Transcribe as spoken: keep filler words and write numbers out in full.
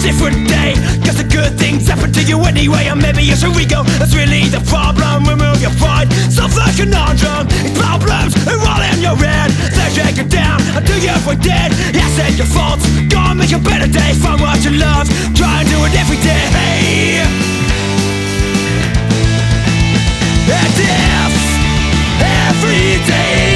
different day, cause the good things happen to you anyway. And maybe it's your ego that's really the problem. Remove your pride, stop the conundrum. It's problems are all in your head. They shake it down until you're dead. Yes, and your faults, go and make a better day. Find what you love, try and do it every day. Hey, and if every day